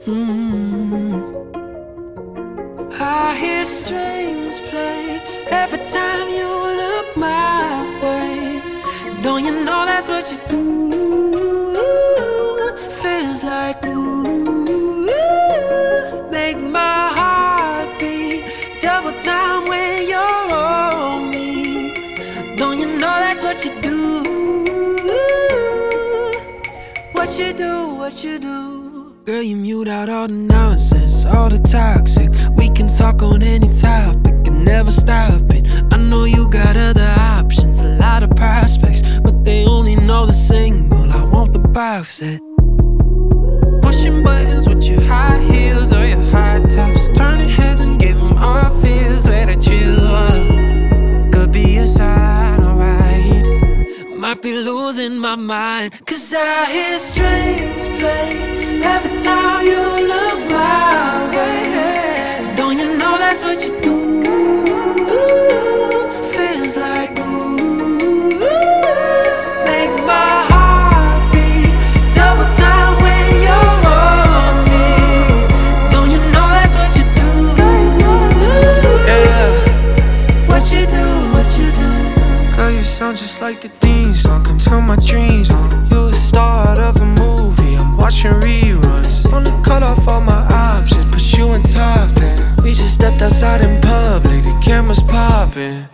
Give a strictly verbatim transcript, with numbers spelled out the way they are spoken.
Mm. I hear strings play every time you look my way. Don't you know that's what you do? Feels like ooh, make my heart beat double time when you're on me. Don't you know that's what you do? What you do, what you do? Girl, you mute out all the nonsense, all the toxic. We can talk on any topic and never stop it. I know you got other options, a lot of prospects, but they only know the single. I want the box set. Pushing buttons with your high heels or your high tops, turning heads and giving our feels where that you are. Could be a sign, alright. Might be losing my mind, cause I hear strings play every time you look my way. Don't you know that's what you do? Feels like ooh, make my heart beat double time when you're on me. Don't you know that's what you do? Yeah. What you do, what you do? Girl, you sound just like the theme song, can turn my dreams on. You a star of a movie, I'm watching reruns. Wanna cut off all my options, put you on top then. We just stepped outside in public, the camera's popping.